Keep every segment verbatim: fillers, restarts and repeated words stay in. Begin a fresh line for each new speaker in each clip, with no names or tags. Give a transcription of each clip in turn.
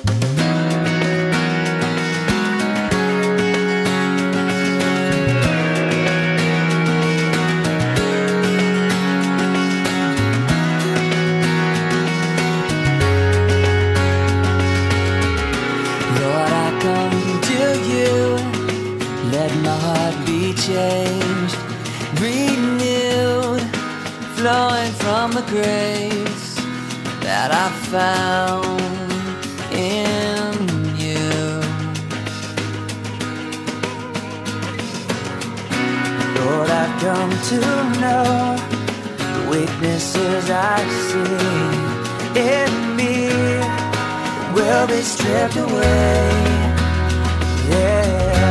Let my heart be changed, renewed, flowing from the grace that I found in you. Lord, I've come to know the weaknesses I see in me will be stripped away. Yeah.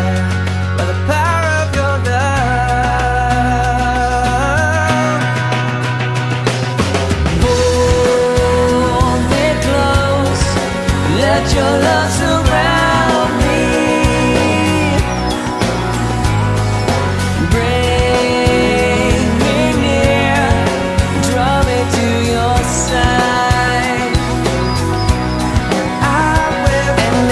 Let your love surround me. Bring me near, draw me to your side. I will, and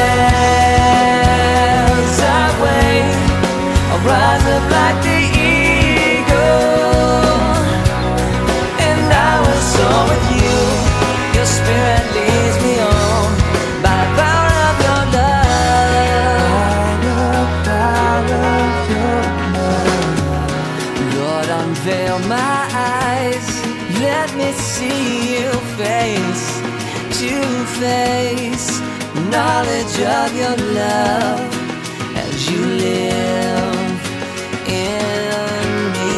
as I wait, I'll rise up like the eagle, and I will soar with you. Your spirit leads me on. Unveil my eyes, let me see you face to face. Knowledge of your love as you live in me.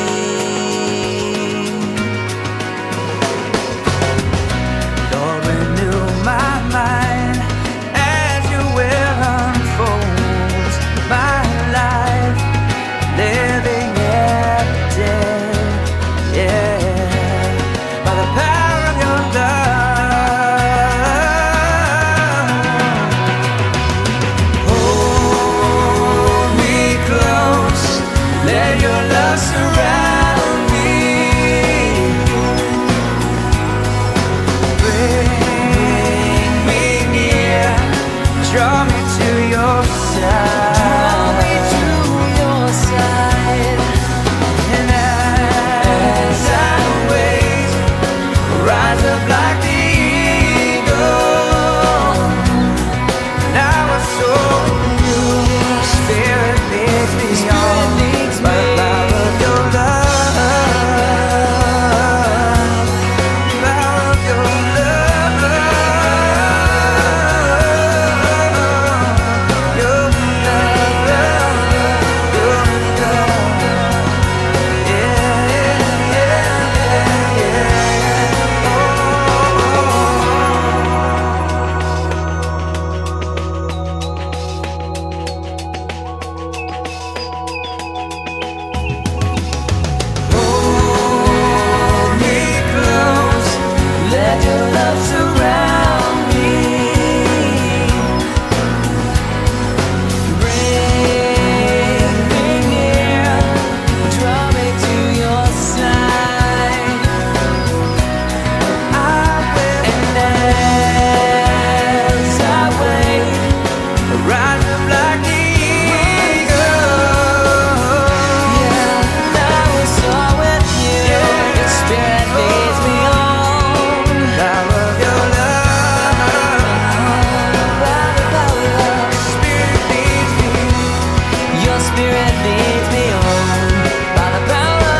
Lord, renew my mind as your will unfolds my life, living every day. Draw me to your side. Draw me to your side. And as I wait, rise up like the eagle. Now I soar with you. Spirit leads me on by the power of your love. Power of your love.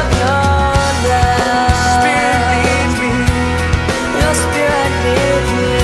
Spirit leads me. Your spirit leads me.